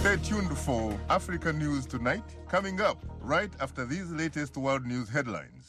Stay tuned for Africa News Tonight, coming up right after these latest world news headlines.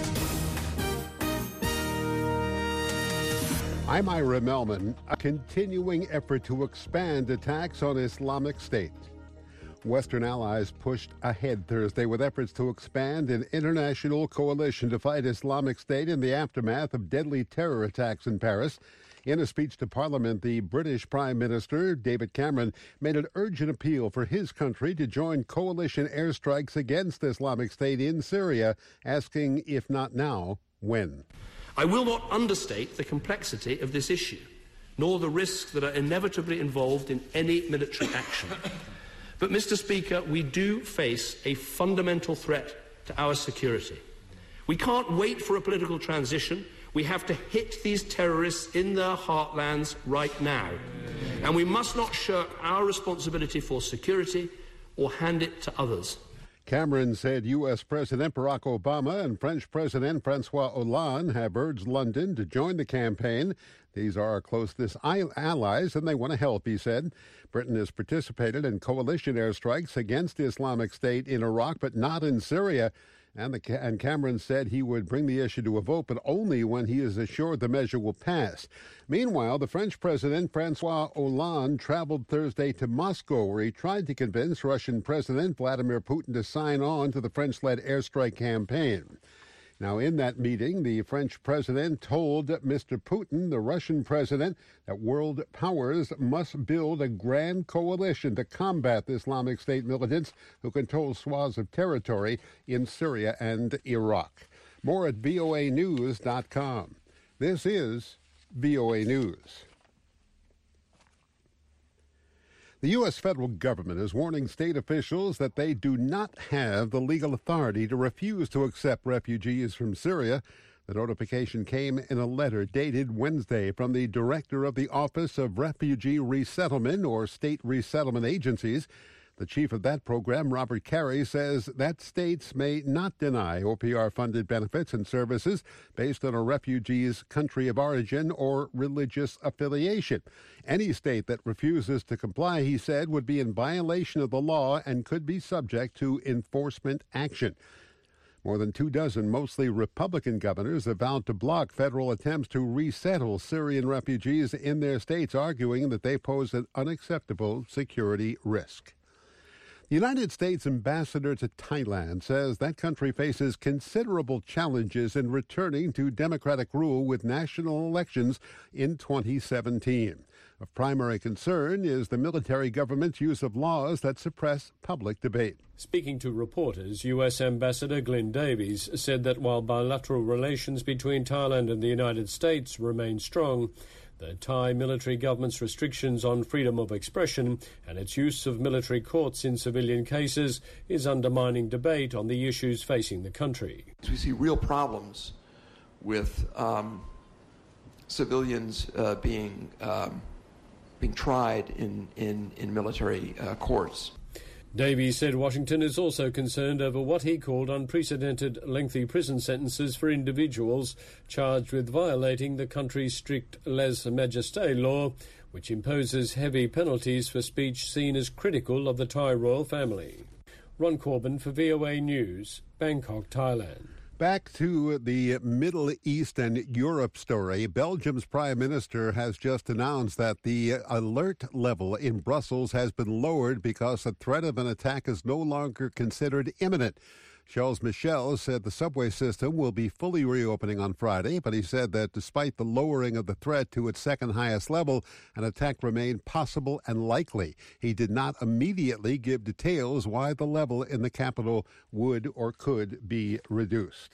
I'm Ira Melman. A continuing effort to expand attacks on Islamic State. Western allies pushed ahead Thursday with efforts to expand an international coalition to fight Islamic State in the aftermath of deadly terror attacks in Paris. In a speech to Parliament, the British Prime Minister, David Cameron, made an urgent appeal for his country to join coalition airstrikes against Islamic State in Syria, asking, if not now, when? I will not understate the complexity of this issue, nor the risks that are inevitably involved in any military action. But, Mr. Speaker, we do face a fundamental threat to our security. We can't wait for a political transition. We have to hit these terrorists in their heartlands right now. And we must not shirk our responsibility for security or hand it to others. Cameron said U.S. President Barack Obama and French President Francois Hollande have urged London to join the campaign. These are our closest allies, and they want to help, he said. Britain has participated in coalition airstrikes against Islamic State in Iraq, but not in Syria. And Cameron said he would bring the issue to a vote, but only when he is assured the measure will pass. Meanwhile, the French President Francois Hollande traveled Thursday to Moscow, where he tried to convince Russian President Vladimir Putin to sign on to the French-led airstrike campaign. Now, in that meeting, the French president told Mr. Putin, the Russian president, that world powers must build a grand coalition to combat the Islamic State militants who control swaths of territory in Syria and Iraq. More at voanews.com. This is VOA News. The U.S. federal government is warning state officials that they do not have the legal authority to refuse to accept refugees from Syria. The notification came in a letter dated Wednesday from the director of the Office of Refugee Resettlement, or State Resettlement Agencies. The chief of that program, Robert Carey, says that states may not deny OPR-funded benefits and services based on a refugee's country of origin or religious affiliation. Any state that refuses to comply, he said, would be in violation of the law and could be subject to enforcement action. More than 24, mostly Republican governors have vowed to block federal attempts to resettle Syrian refugees in their states, arguing that they pose an unacceptable security risk. The United States ambassador to Thailand says that country faces considerable challenges in returning to democratic rule with national elections in 2017. Of primary concern is the military government's use of laws that suppress public debate. Speaking to reporters, U.S. Ambassador Glyn Davies said that while bilateral relations between Thailand and the United States remain strong, the Thai military government's restrictions on freedom of expression and its use of military courts in civilian cases is undermining debate on the issues facing the country. We see real problems with civilians being tried in military courts. Davies said Washington is also concerned over what he called unprecedented lengthy prison sentences for individuals charged with violating the country's strict lèse-majesté law, which imposes heavy penalties for speech seen as critical of the Thai royal family. Ron Corbin for VOA News, Bangkok, Thailand. Back to the Middle East and Europe story. Belgium's prime minister has just announced that the alert level in Brussels has been lowered because the threat of an attack is no longer considered imminent. Charles Michel said the subway system will be fully reopening on Friday, but he said that despite the lowering of the threat to its second highest level, an attack remained possible and likely. He did not immediately give details why the level in the capital would or could be reduced.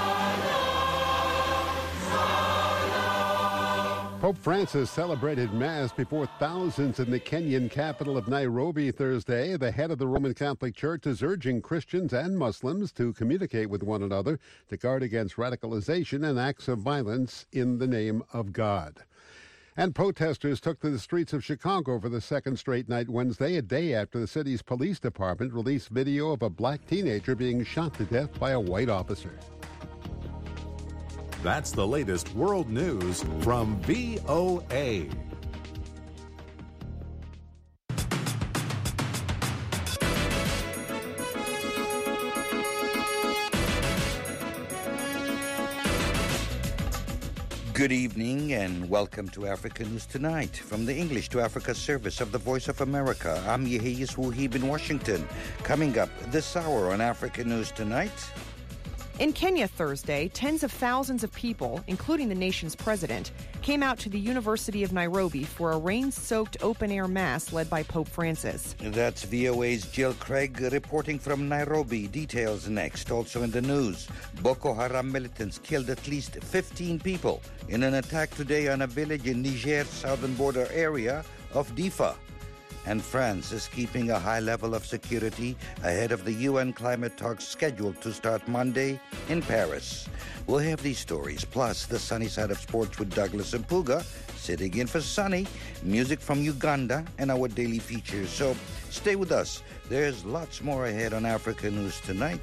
Pope Francis celebrated Mass before thousands in the Kenyan capital of Nairobi Thursday. The head of the Roman Catholic Church is urging Christians and Muslims to communicate with one another to guard against radicalization and acts of violence in the name of God. And protesters took to the streets of Chicago for the second straight night Wednesday, a day after the city's police department released video of a black teenager being shot to death by a white officer. That's the latest world news from VOA. Good evening and welcome to Africa News Tonight. From the English to Africa service of the Voice of America, I'm Yehiyas Wuhib in Washington. Coming up this hour on Africa News Tonight. In Kenya Thursday, tens of thousands of people, including the nation's president, came out to the University of Nairobi for a rain-soaked open-air mass led by Pope Francis. That's VOA's Jill Craig reporting from Nairobi. Details next. Also in the news, Boko Haram militants killed at least 15 people in an attack today on a village in Niger's southern border area of Difa. And France is keeping a high level of security ahead of the UN climate talks scheduled to start Monday in Paris. We'll have these stories, plus the sunny side of sports with Douglas Mpuga, sitting in for Sunny, music from Uganda, and our daily features. So stay with us. There's lots more ahead on Africa News Tonight.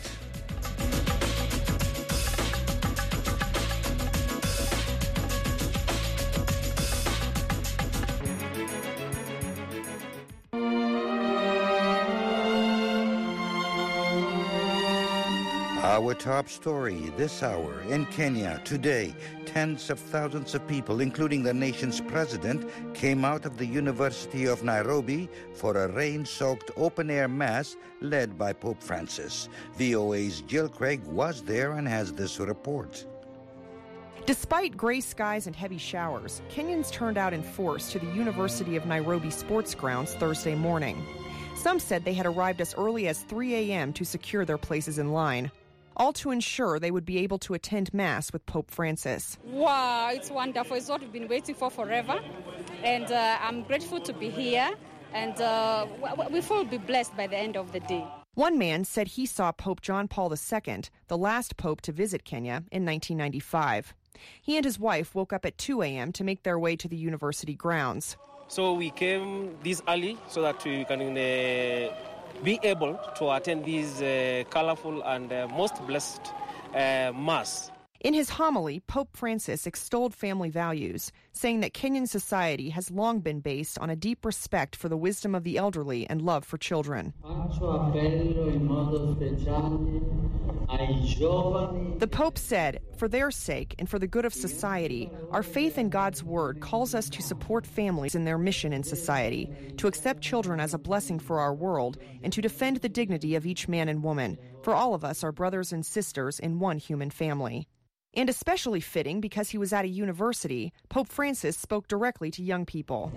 Our top story this hour in Kenya today. Tens of thousands of people, including the nation's president, came out of the University of Nairobi for a rain-soaked open-air mass led by Pope Francis. VOA's Jill Craig was there and has this report. Despite gray skies and heavy showers, Kenyans turned out in force to the University of Nairobi sports grounds Thursday morning. Some said they had arrived as early as 3 a.m. to secure their places in line, all to ensure they would be able to attend Mass with Pope Francis. Wow, it's wonderful. It's what we've been waiting for forever. And I'm grateful to be here. And we will be blessed by the end of the day. One man said he saw Pope John Paul II, the last pope to visit Kenya, in 1995. He and his wife woke up at 2 a.m. to make their way to the university grounds. So we came this early so that we can be able to attend this colorful and most blessed Mass. In his homily, Pope Francis extolled family values, saying that Kenyan society has long been based on a deep respect for the wisdom of the elderly and love for children. The Pope said, "For their sake and for the good of society, our faith in God's word calls us to support families in their mission in society, to accept children as a blessing for our world, and to defend the dignity of each man and woman, for all of us are brothers and sisters in one human family." And especially fitting because he was at a university, Pope Francis spoke directly to young people.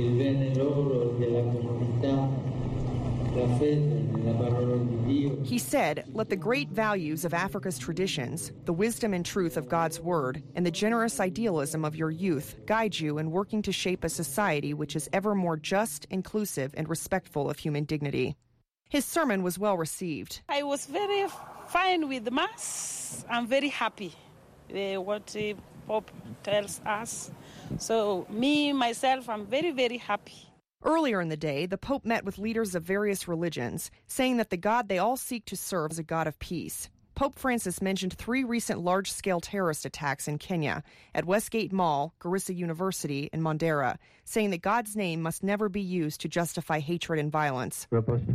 He said, "Let the great values of Africa's traditions, the wisdom and truth of God's word, and the generous idealism of your youth guide you in working to shape a society which is ever more just, inclusive, and respectful of human dignity." His sermon was well received. I was very fine with the Mass. I'm very happy. What the Pope tells us. So me, myself, I'm very, very happy. Earlier in the day, the Pope met with leaders of various religions, saying that the God they all seek to serve is a God of peace. Pope Francis mentioned 3 recent large-scale terrorist attacks in Kenya, at Westgate Mall, Garissa University, and Mandera, saying that God's name must never be used to justify hatred and violence.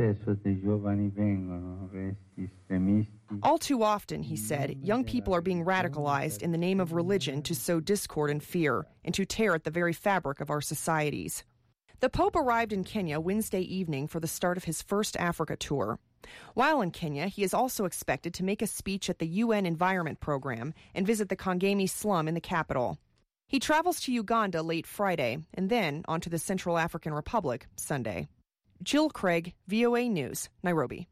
All too often, he said, young people are being radicalized in the name of religion to sow discord and fear, and to tear at the very fabric of our societies. The Pope arrived in Kenya Wednesday evening for the start of his first Africa tour. While in Kenya, he is also expected to make a speech at the UN Environment Program and visit the Kangemi slum in the capital. He travels to Uganda late Friday and then on to the Central African Republic Sunday. Jill Craig, VOA News, Nairobi.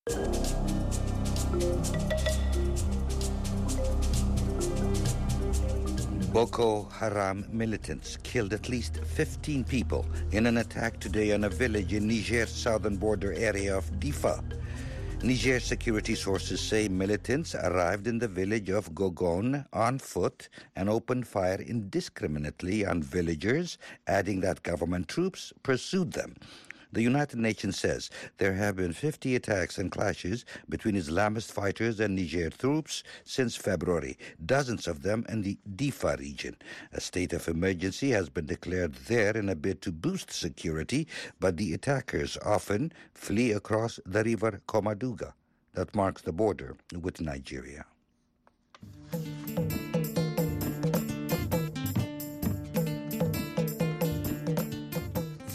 Boko Haram militants killed at least 15 people in an attack today on a village in Niger's southern border area of Difa. Niger security sources say militants arrived in the village of Gogon on foot and opened fire indiscriminately on villagers, adding that government troops pursued them. The United Nations says there have been 50 attacks and clashes between Islamist fighters and Niger troops since February, dozens of them in the Difa region. A state of emergency has been declared there in a bid to boost security, but the attackers often flee across the river Komaduga that marks the border with Nigeria.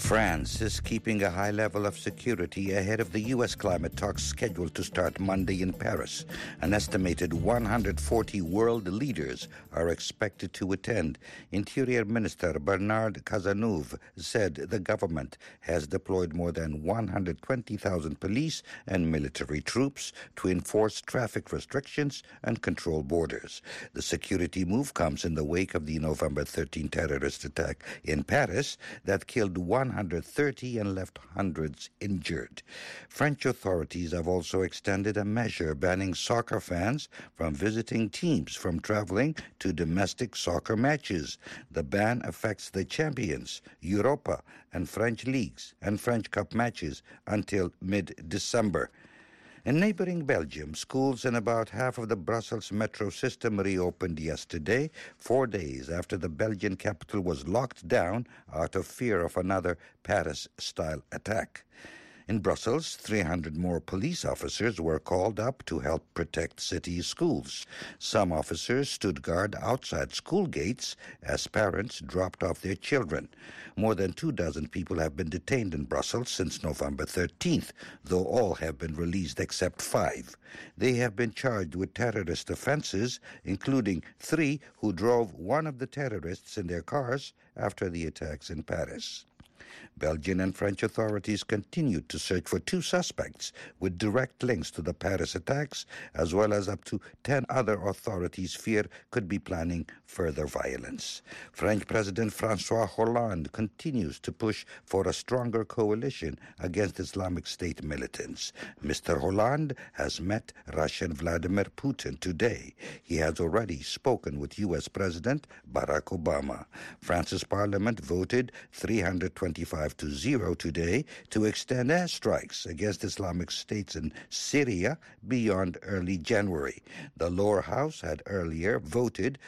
France is keeping a high level of security ahead of the U.S. climate talks scheduled to start Monday in Paris. An estimated 140 world leaders are expected to attend. Interior Minister Bernard Cazeneuve said the government has deployed more than 120,000 police and military troops to enforce traffic restrictions and control borders. The security move comes in the wake of the November 13 terrorist attack in Paris that killed 130 and left hundreds injured. French authorities have also extended a measure banning soccer fans from visiting teams from traveling to domestic soccer matches. The ban affects the Champions, Europa, and French leagues and French Cup matches until mid-December. In neighboring Belgium, schools in about half of the Brussels metro system reopened yesterday, 4 days after the Belgian capital was locked down out of fear of another Paris-style attack. In Brussels, 300 more police officers were called up to help protect city schools. Some officers stood guard outside school gates as parents dropped off their children. More than 24 people have been detained in Brussels since November 13th, though all have been released except 5. They have been charged with terrorist offenses, including 3 who drove one of the terrorists in their cars after the attacks in Paris. Belgian and French authorities continued to search for 2 suspects with direct links to the Paris attacks, as well as up to 10 other authorities fear could be planning further violence. French President François Hollande continues to push for a stronger coalition against Islamic State militants. Mr. Hollande has met Russian Vladimir Putin today. He has already spoken with U.S. President Barack Obama. France's parliament voted 325-0 today to extend airstrikes against Islamic states in Syria beyond early January. The lower house had earlier voted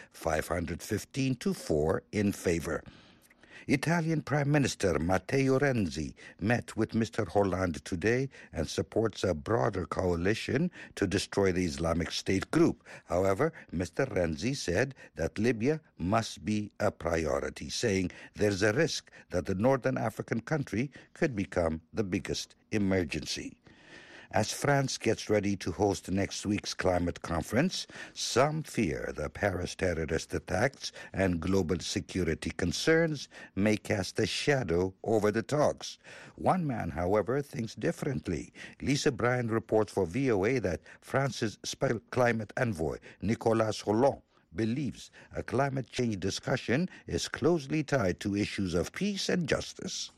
515-4 in favor. Italian Prime Minister Matteo Renzi met with Mr. Hollande today and supports a broader coalition to destroy the Islamic State group. However, Mr. Renzi said that Libya must be a priority, saying there's a risk that the northern African country could become the biggest emergency. As France gets ready to host next week's climate conference, some fear the Paris terrorist attacks and global security concerns may cast a shadow over the talks. One man, however, thinks differently. Lisa Bryan reports for VOA that France's special climate envoy, Nicolas Hulot, believes a climate change discussion is closely tied to issues of peace and justice.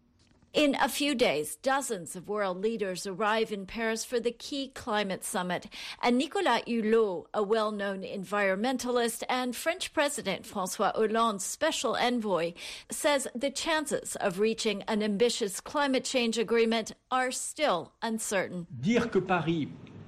In a few days, dozens of world leaders arrive in Paris for the key climate summit. And Nicolas Hulot, a well-known environmentalist and French President François Hollande's special envoy, says the chances of reaching an ambitious climate change agreement are still uncertain. Dire que Paris,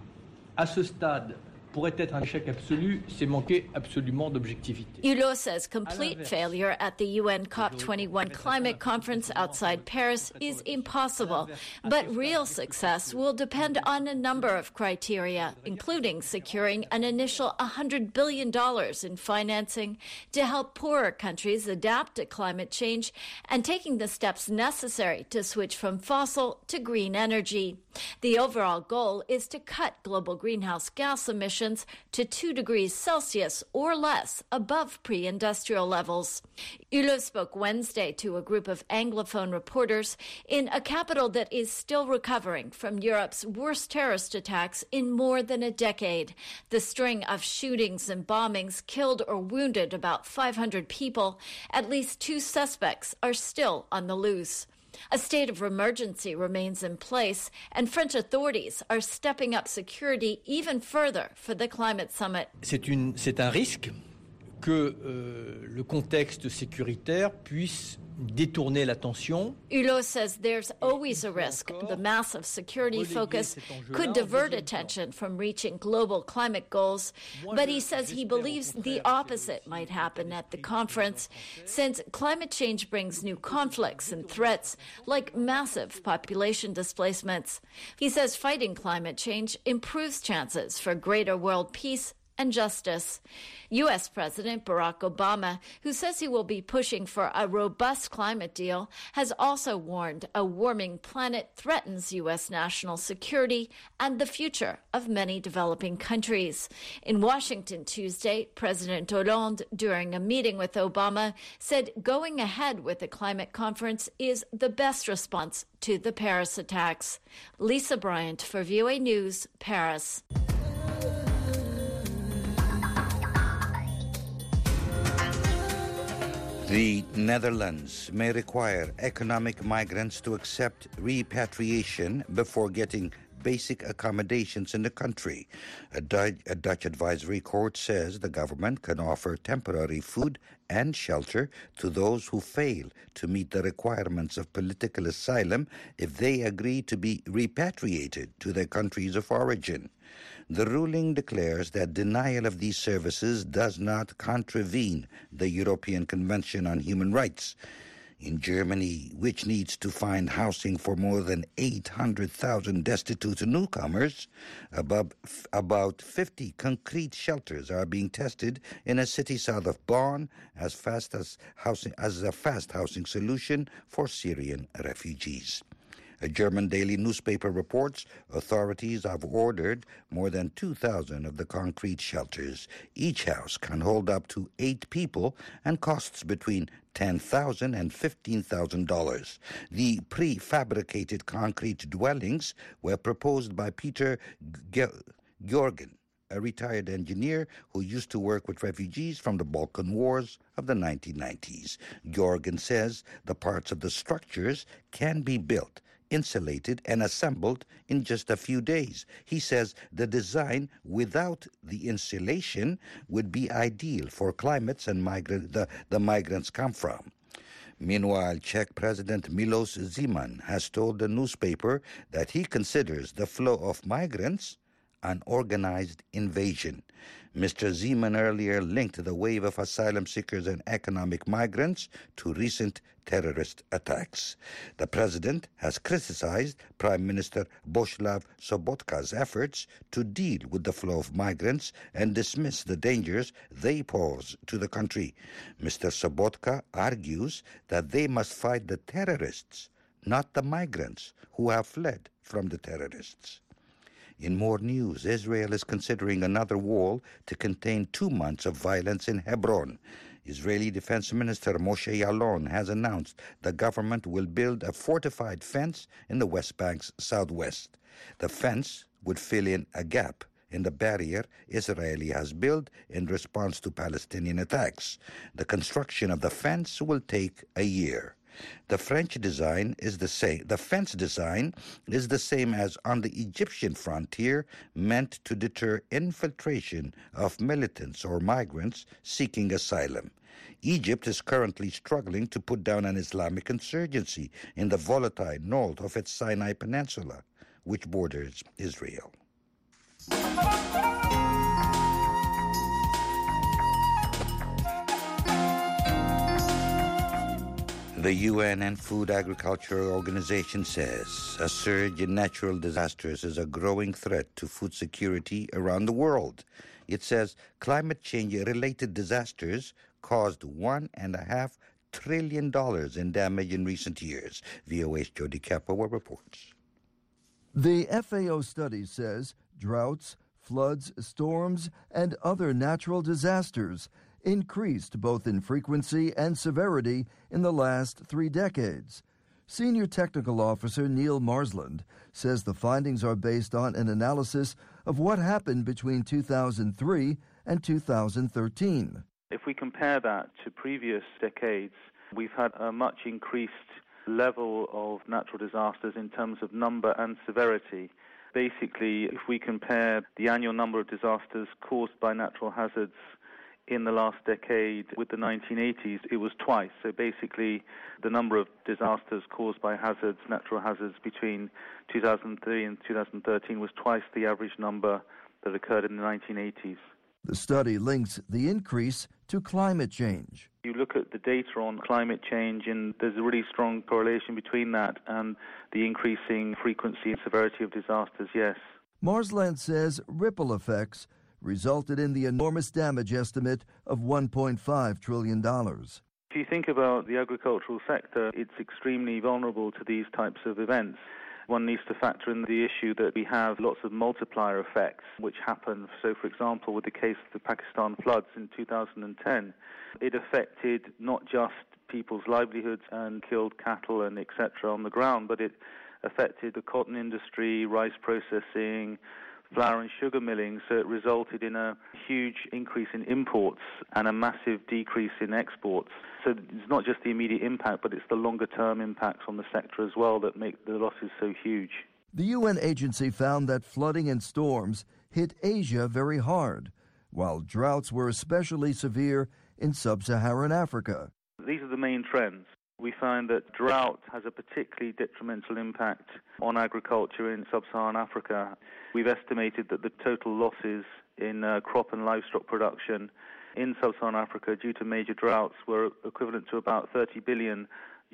à ce stade, pourrait être un échec absolu, c'est manquer absolument d'objectivité. Hulot says complete failure at the UN COP21 climate conference outside Paris is impossible, but real success will depend on a number of criteria, including securing an initial $100 billion in financing to help poorer countries adapt to climate change and taking the steps necessary to switch from fossil to green energy. The overall goal is to cut global greenhouse gas emissions to 2 degrees Celsius or less above pre-industrial levels. Hulot spoke Wednesday to a group of Anglophone reporters in a capital that is still recovering from Europe's worst terrorist attacks in more than a decade. The string of shootings and bombings killed or wounded about 500 people. At least 2 suspects are still on the loose. A state of emergency remains in place, and French authorities are stepping up security even further for the climate summit. C'est un risque que le contexte sécuritaire puisse détourner l'attention. Hulot says there's always a risk the massive security focus could divert attention from reaching global climate goals, but he says he believes the opposite might happen at the conference, since climate change brings new conflicts and threats like massive population displacements. He says fighting climate change improves chances for greater world peace and justice. U.S. President Barack Obama, who says he will be pushing for a robust climate deal, has also warned a warming planet threatens U.S. national security and the future of many developing countries. In Washington Tuesday, President Hollande, during a meeting with Obama, said going ahead with the climate conference is the best response to the Paris attacks. Lisa Bryant for VOA News, Paris. The Netherlands may require economic migrants to accept repatriation before getting basic accommodations in the country. A Dutch advisory court says the government can offer temporary food and shelter to those who fail to meet the requirements of political asylum if they agree to be repatriated to their countries of origin. The ruling declares that denial of these services does not contravene the European Convention on Human Rights. In Germany, which needs to find housing for more than 800,000 destitute newcomers, about 50 concrete shelters are being tested in a city south of Bonn as a fast housing solution for Syrian refugees. A German daily newspaper reports authorities have ordered more than 2,000 of the concrete shelters. Each house can hold up to 8 people and costs between $10,000 and $15,000. The prefabricated concrete dwellings were proposed by Peter Georgen, a retired engineer who used to work with refugees from the Balkan Wars of the 1990s. Georgen says the parts of the structures can be built, insulated, and assembled in just a few days. He says the design without the insulation would be ideal for climates and the migrants come from. Meanwhile, Czech President Miloš Zeman has told the newspaper that he considers the flow of migrants an organized invasion. Mr. Zeman earlier linked the wave of asylum seekers and economic migrants to recent terrorist attacks. The president has criticized Prime Minister Bohuslav Sobotka's efforts to deal with the flow of migrants and dismiss the dangers they pose to the country. Mr. Sobotka argues that they must fight the terrorists, not the migrants who have fled from the terrorists. In more news, Israel is considering another wall to contain 2 months of violence in Hebron. Israeli Defense Minister Moshe Yaalon has announced the government will build a fortified fence in the West Bank's southwest. The fence would fill in a gap in the barrier Israel has built in response to Palestinian attacks. The construction of the fence will take a year. The French design is the same. The fence design is the same as on the Egyptian frontier, meant to deter infiltration of militants or migrants seeking asylum. Egypt is currently struggling to put down an Islamic insurgency in the volatile north of its Sinai Peninsula, which borders Israel. The UN and Food Agriculture Organization says a surge in natural disasters is a growing threat to food security around the world. It says climate change-related disasters caused $1.5 trillion in damage in recent years. VOA's Jody Kapoor reports. The FAO study says droughts, floods, storms, and other natural disasters increased both in frequency and severity in the last 3 decades. Senior Technical Officer Neil Marsland says the findings are based on an analysis of what happened between 2003 and 2013. If we compare that to previous decades, we've had a much increased level of natural disasters in terms of number and severity. Basically, if we compare the annual number of disasters caused by natural hazards in the last decade with the 1980s, it was twice. So basically, the number of disasters caused by hazards, natural hazards, between 2003 and 2013 was twice the average number that occurred in the 1980s. The study links the increase to climate change. You look at the data on climate change, and there's a really strong correlation between that and the increasing frequency and severity of disasters, yes. Marsland says ripple effects resulted in the enormous damage estimate of $1.5 trillion. If you think about the agricultural sector, it's extremely vulnerable to these types of events. One needs to factor in the issue that we have lots of multiplier effects which happen. So, for example, with the case of the Pakistan floods in 2010, it affected not just people's livelihoods and killed cattle and etc. on the ground, but it affected the cotton industry, rice processing, flour and sugar milling, so it resulted in a huge increase in imports and a massive decrease in exports. So it's not just the immediate impact, but it's the longer-term impacts on the sector as well that make the losses so huge. The UN agency found that flooding and storms hit Asia very hard, while droughts were especially severe in sub-Saharan Africa. These are the main trends. We find that drought has a particularly detrimental impact on agriculture in sub-Saharan Africa. We've estimated that the total losses in crop and livestock production in sub-Saharan Africa due to major droughts were equivalent to about $30 billion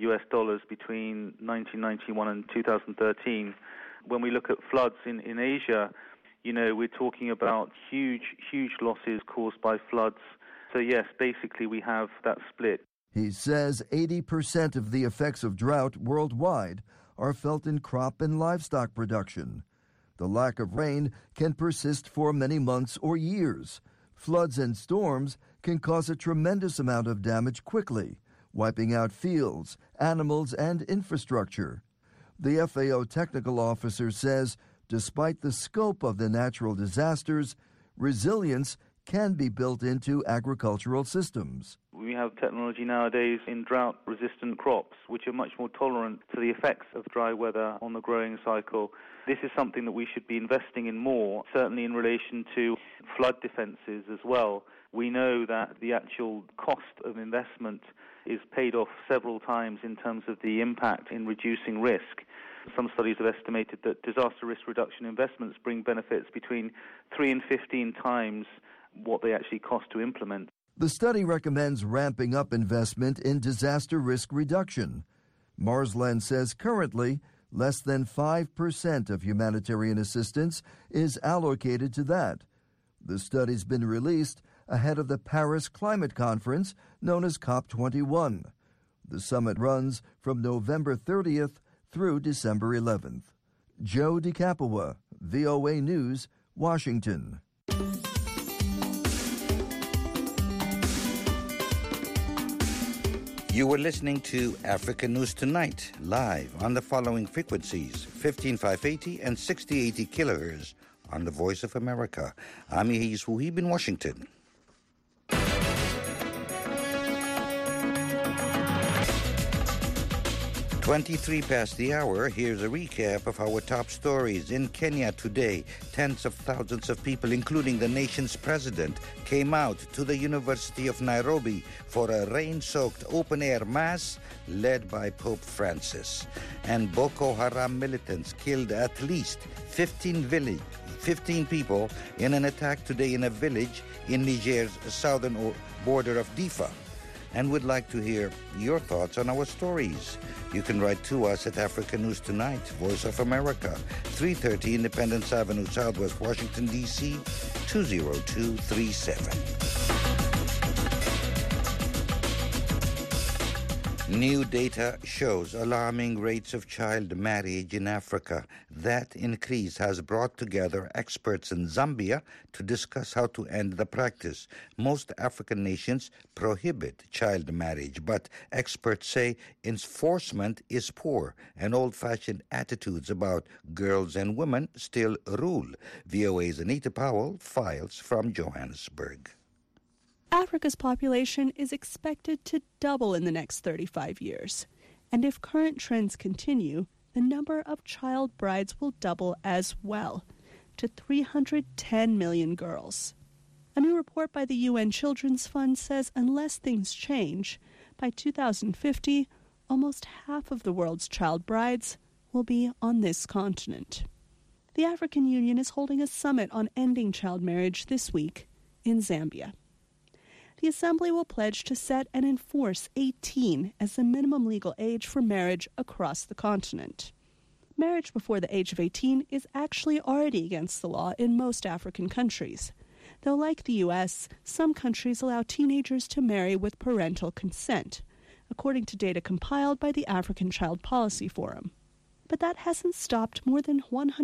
between 1991 and 2013. When we look at floods in Asia, we're talking about huge losses caused by floods. So yes, basically we have that split. He says 80% of the effects of drought worldwide are felt in crop and livestock production. The lack of rain can persist for many months or years. Floods and storms can cause a tremendous amount of damage quickly, wiping out fields, animals, and infrastructure. The FAO technical officer says despite the scope of the natural disasters, resilience can be built into agricultural systems. We have technology nowadays in drought-resistant crops, which are much more tolerant to the effects of dry weather on the growing cycle. This is something that we should be investing in more, certainly in relation to flood defenses as well. We know that the actual cost of investment is paid off several times in terms of the impact in reducing risk. Some studies have estimated that disaster risk reduction investments bring benefits between 3 and 15 times what they actually cost to implement. The study recommends ramping up investment in disaster risk reduction. Marsland says currently less than 5% of humanitarian assistance is allocated to that. The study's been released ahead of the Paris Climate Conference known as COP21. The summit runs from November 30th through December 11th. Joe DeCapua, VOA News, Washington. You were listening to Africa News Tonight, live on the following frequencies, 15580 and 6080 kilohertz on the Voice of America. I'm Yehis Wuhib in Washington. 23 past the hour, here's a recap of our top stories. In Kenya today, tens of thousands of people, including the nation's president, came out to the University of Nairobi for a rain-soaked open-air mass led by Pope Francis. And Boko Haram militants killed at least 15 people in an attack today in a village in Niger's southern border of Difa. And would like to hear your thoughts on our stories. You can write to us at Africa News Tonight, Voice of America, 330 Independence Avenue, Southwest Washington, D.C., 20237. New data shows alarming rates of child marriage in Africa. That increase has brought together experts in Zambia to discuss how to end the practice. Most African nations prohibit child marriage, but experts say enforcement is poor and old-fashioned attitudes about girls and women still rule. VOA's Anita Powell files from Johannesburg. Africa's population is expected to double in the next 35 years. And if current trends continue, the number of child brides will double as well, to 310 million girls. A new report by the UN Children's Fund says unless things change, by 2050, almost half of the world's child brides will be on this continent. The African Union is holding a summit on ending child marriage this week in Zambia. The Assembly will pledge to set and enforce 18 as the minimum legal age for marriage across the continent. Marriage before the age of 18 is actually already against the law in most African countries. though like the U.S., some countries allow teenagers to marry with parental consent, according to data compiled by the African Child Policy Forum. But that hasn't stopped more than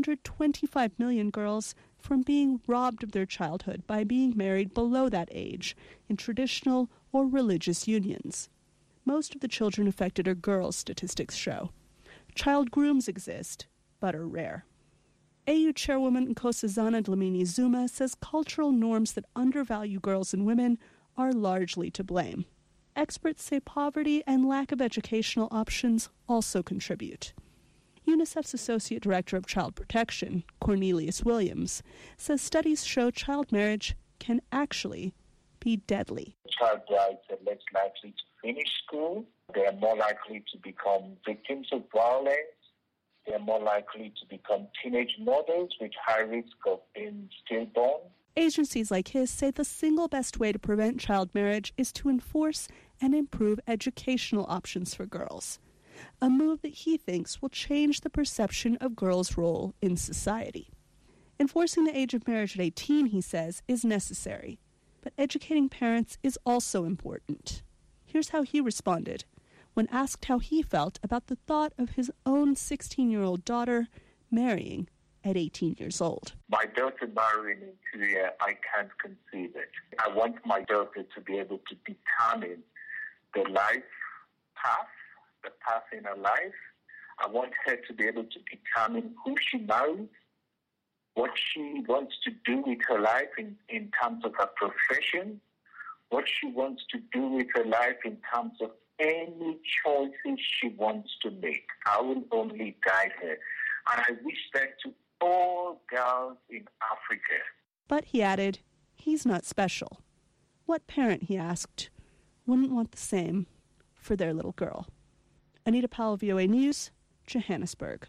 125 million girls from being robbed of their childhood by being married below that age in traditional or religious unions. Most of the children affected are girls, statistics show. Child grooms exist, but are rare. AU Chairwoman Nkosazana Dlamini Zuma says cultural norms that undervalue girls and women are largely to blame. Experts say poverty and lack of educational options also contribute. UNICEF's Associate Director of Child Protection, Cornelius Williams, says studies show child marriage can actually be deadly. Child brides are less likely to finish school. They are more likely to become victims of violence. They are more likely to become teenage mothers with high risk of being stillborn. Agencies like his say the single best way to prevent child marriage is to enforce and improve educational options for girls, a move that he thinks will change the perception of girls' role in society. Enforcing the age of marriage at 18, he says, is necessary, but educating parents is also important. Here's how he responded when asked how he felt about the thought of his own 16-year-old daughter marrying at 18 years old. My daughter marrying into it, I can't conceive it. I want my daughter to be able to determine the life path, the path in her life. I want her to be able to determine who she marries, what she wants to do with her life in terms of her profession, what she wants to do with her life in terms of any choices she wants to make. I will only guide her. And I wish that to all girls in Africa. But, he added, he's not special. What parent, he asked, wouldn't want the same for their little girl? Anita Powell, VOA News, Johannesburg.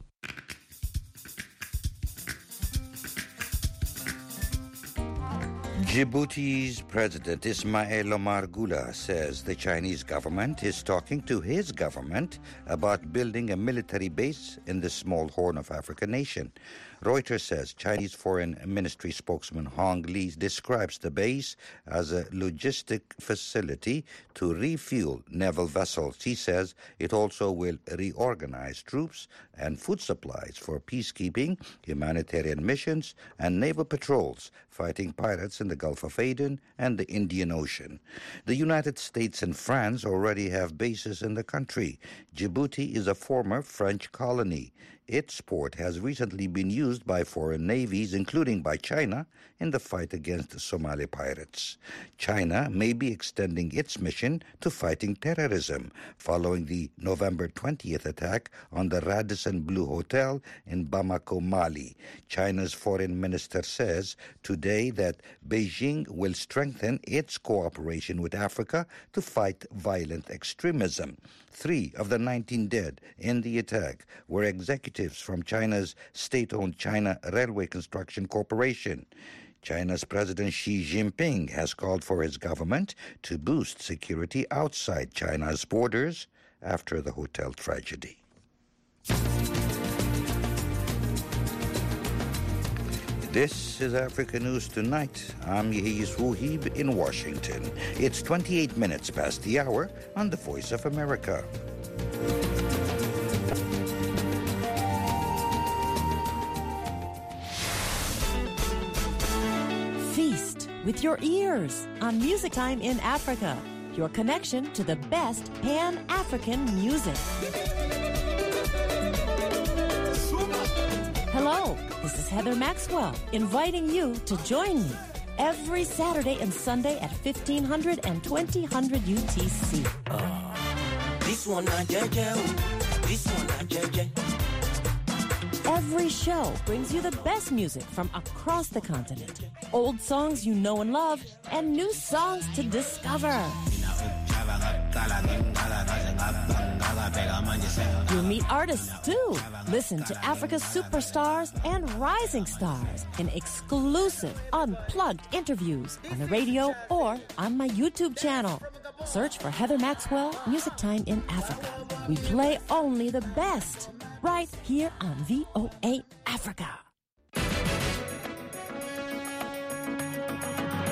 Djibouti's President Ismail Omar Guelleh says the Chinese government is talking to his government about building a military base in the small Horn of Africa nation. Reuters says Chinese Foreign Ministry spokesman Hong Li describes the base as a logistic facility to refuel naval vessels. He says it also will reorganize troops and food supplies for peacekeeping, humanitarian missions, and naval patrols fighting pirates in the Gulf of Aden and the Indian Ocean. The United States and France already have bases in the country. Djibouti is a former French colony. Its port has recently been used by foreign navies, including by China, in the fight against the Somali pirates. China may be extending its mission to fighting terrorism following the November 20th attack on the Radisson Blu Hotel in Bamako, Mali. China's foreign minister says today that Beijing will strengthen its cooperation with Africa to fight violent extremism. 3 of the 19 dead in the attack were executives from China's state-owned China Railway Construction Corporation. China's President Xi Jinping has called for his government to boost security outside China's borders after the hotel tragedy. This is Africa News Tonight. I'm Yehis Wuhib in Washington. It's 28 minutes past the hour on the Voice of America. Feast with your ears on Music Time in Africa, your connection to the best Pan-African music. Hello, this is Heather Maxwell, inviting you to join me every Saturday and Sunday at 1500 and 2000 UTC. This one not JJ. This one not JJ. Every show brings you the best music from across the continent. Old songs you know and love, and new songs to discover. You'll meet artists too. Listen to Africa's superstars and rising stars in exclusive, unplugged interviews on the radio or on my YouTube channel. Search for Heather Maxwell, Music Time in Africa. We play only the best right here on VOA Africa.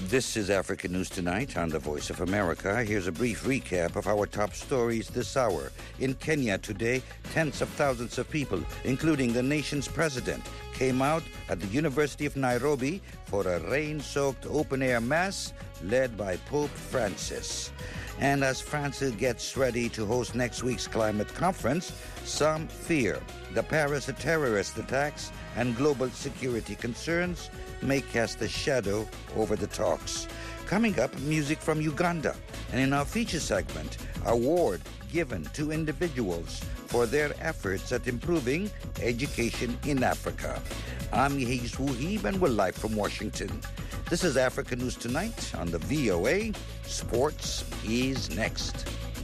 This is Africa News Tonight on the Voice of America. Here's a brief recap of our top stories this hour. In Kenya today, tens of thousands of people, including the nation's president, came out at the University of Nairobi for a rain-soaked open-air mass led by Pope Francis. And as France gets ready to host next week's climate conference, some fear the Paris terrorist attacks and global security concerns may cast a shadow over the talks. Coming up, music from Uganda. And in our feature segment, award given to individuals for their efforts at improving education in Africa. I'm Yehis Wuhib, and we're live from Washington. This is Africa News Tonight on the VOA. Sports is next.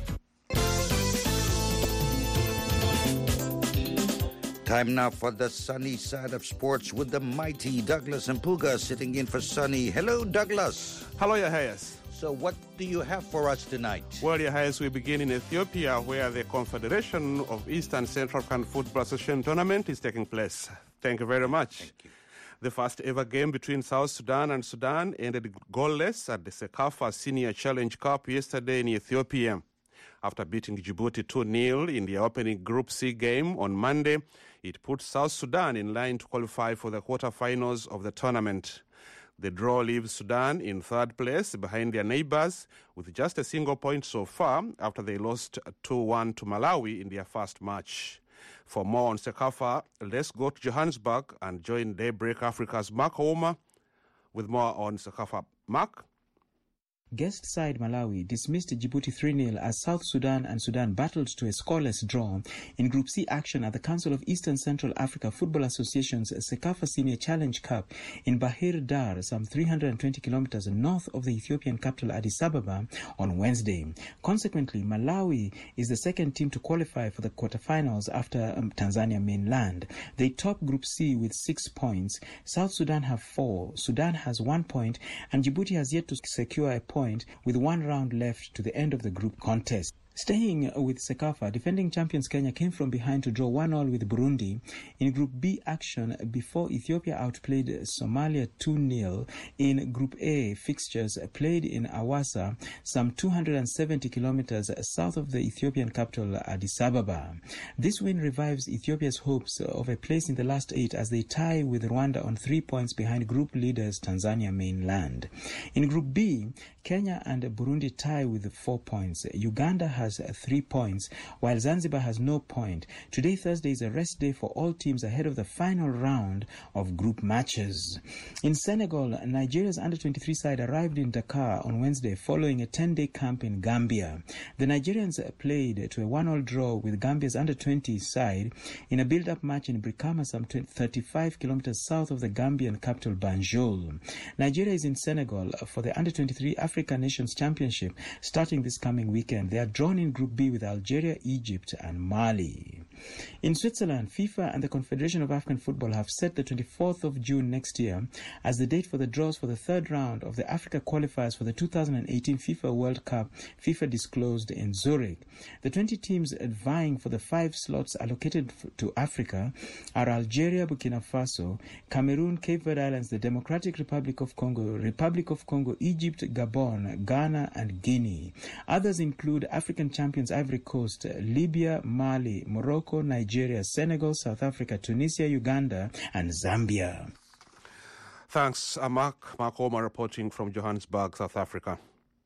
Time now for the sunny side of sports with the mighty Douglas Mpuga sitting in for Sunny. Hello, Douglas. Hello, Your Highest. So what do you have for us tonight? Well, Your Highest, we begin in Ethiopia, where the Confederation of Eastern Central African Football Association tournament is taking place. Thank you very much. Thank you. The first ever game between South Sudan and Sudan ended goalless at the CECAFA Senior Challenge Cup yesterday in Ethiopia. After beating Djibouti 2-0 in the opening Group C game on Monday, it put South Sudan in line to qualify for the quarterfinals of the tournament. The draw leaves Sudan in third place behind their neighbors with just a single point so far after they lost 2-1 to Malawi in their first match. For more on CECAFA, let's go to Johannesburg and join Daybreak Africa's Mark Ouma with more on CECAFA. Mark? Guest side Malawi dismissed Djibouti 3-0 as South Sudan and Sudan battled to a scoreless draw in Group C action at the Council of Eastern Central Africa Football Association's CECAFA Senior Challenge Cup in Bahir Dar, some 320 kilometers north of the Ethiopian capital Addis Ababa on Wednesday. Consequently, Malawi is the second team to qualify for the quarterfinals after Tanzania mainland. They top Group C with 6 points. South Sudan have 4, Sudan has 1 point, and Djibouti has yet to secure a point with 1 round left to the end of the group contest. Staying with CECAFA, defending champions Kenya came from behind to draw 1-1 with Burundi in Group B action before Ethiopia outplayed Somalia 2-0 in Group A fixtures played in Awassa, some 270 kilometers south of the Ethiopian capital Addis Ababa. This win revives Ethiopia's hopes of a place in the last 8 as they tie with Rwanda on 3 points behind group leaders Tanzania mainland. In Group B, Kenya and Burundi tie with 4 points. Uganda has 3 points, while Zanzibar has no point. Today, Thursday, is a rest day for all teams ahead of the final round of group matches. In Senegal, Nigeria's under-23 side arrived in Dakar on Wednesday following a 10-day camp in Gambia. The Nigerians played to a 1-1 draw with Gambia's under-20 side in a build-up match in Brikama, some 35 kilometers south of the Gambian capital Banjul. Nigeria is in Senegal for the under-23 African Nations Championship starting this coming weekend. They are drawn in Group B with Algeria, Egypt, and Mali. In Switzerland, FIFA and the Confederation of African Football have set the 24th of June next year as the date for the draws for the third round of the Africa qualifiers for the 2018 FIFA World Cup, FIFA disclosed in Zurich. The 20 teams vying for the 5 slots allocated to Africa are Algeria, Burkina Faso, Cameroon, Cape Verde Islands, the Democratic Republic of Congo, Egypt, Gabon, Ghana, and Guinea. Others include African champions Ivory Coast, Libya, Mali, Morocco, Nigeria, Senegal, South Africa, Tunisia, Uganda, and Zambia. Thanks, Mark. Mark Ouma reporting from Johannesburg, South Africa.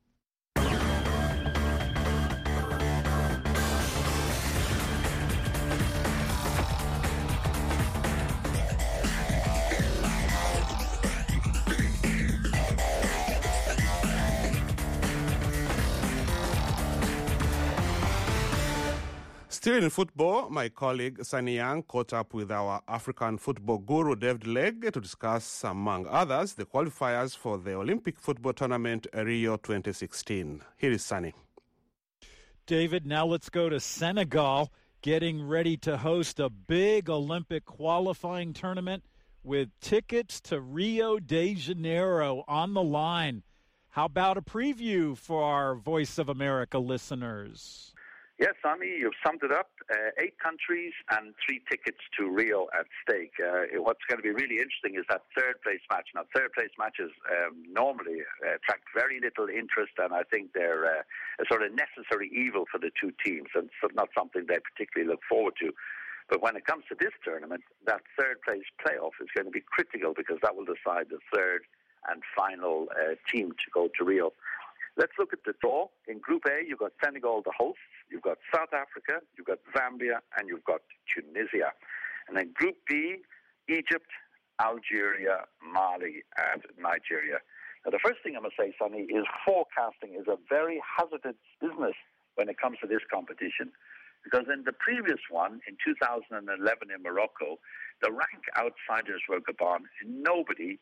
Still in football, my colleague Sunny Yang caught up with our African football guru David Legg to discuss, among others, the qualifiers for the Olympic football tournament Rio 2016. Here is Sunny. David, now let's go to Senegal, getting ready to host a big Olympic qualifying tournament with tickets to Rio de Janeiro on the line. How about a preview for our Voice of America listeners? Yes, Sonny, you've summed it up. 8 countries and 3 tickets to Rio at stake. What's going to be really interesting is that third-place match. Now, third-place matches normally attract very little interest, and I think they're a sort of necessary evil for the 2 teams, and so not something they particularly look forward to. But when it comes to this tournament, that third-place playoff is going to be critical because that will decide the third and final team to go to Rio. Let's look at the draw. In Group A, you've got Senegal, the hosts. You've got South Africa, you've got Zambia, and you've got Tunisia. And then Group B, Egypt, Algeria, Mali, and Nigeria. Now, the first thing I must say, Sonny, is forecasting is a very hazardous business when it comes to this competition. Because in the previous one, in 2011 in Morocco, the rank outsiders were Gabon. Nobody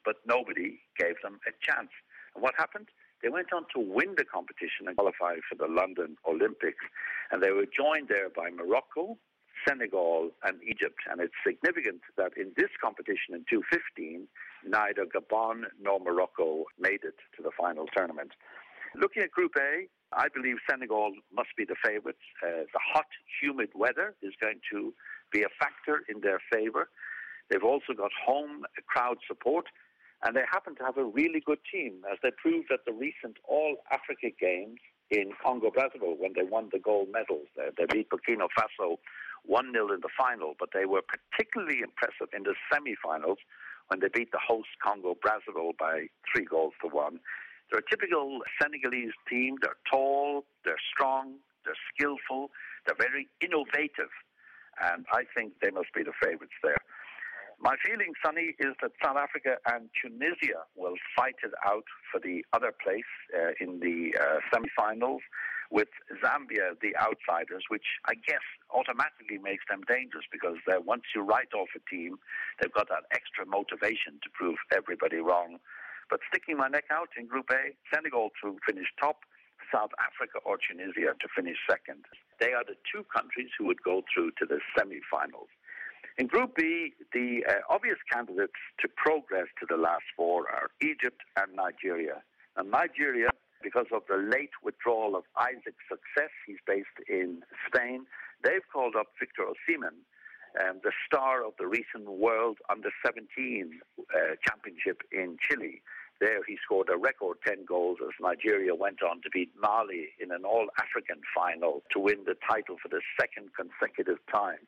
gave them a chance. And what happened? They went on to win the competition and qualify for the London Olympics. And they were joined there by Morocco, Senegal, and Egypt. And it's significant that in this competition in 2015, neither Gabon nor Morocco made it to the final tournament. Looking at Group A, I believe Senegal must be the favourites. The hot, humid weather is going to be a factor in their favour. They've also got home crowd support. And they happen to have a really good team, as they proved at the recent All-Africa Games in Congo-Brazzaville when they won the gold medals. They beat Burkina Faso 1-0 in the final, but they were particularly impressive in the semi-finals when they beat the host Congo-Brazzaville by 3-1. They're a typical Senegalese team. They're tall, they're strong, they're skillful, they're very innovative, and I think they must be the favourites there. My feeling, Sonny, is that South Africa and Tunisia will fight it out for the other place in the semi-finals, with Zambia the outsiders, which I guess automatically makes them dangerous because once you write off a team, they've got that extra motivation to prove everybody wrong. But sticking my neck out in Group A, Senegal to finish top, South Africa or Tunisia to finish second. They are the 2 countries who would go through to the semi-finals. In Group B, the obvious candidates to progress to the last 4 are Egypt and Nigeria. And Nigeria, because of the late withdrawal of Isaac's success, he's based in Spain, they've called up Victor Osimhen, the star of the recent World Under-17 Championship in Chile. There he scored a record 10 goals as Nigeria went on to beat Mali in an All-African final to win the title for the 2nd consecutive time.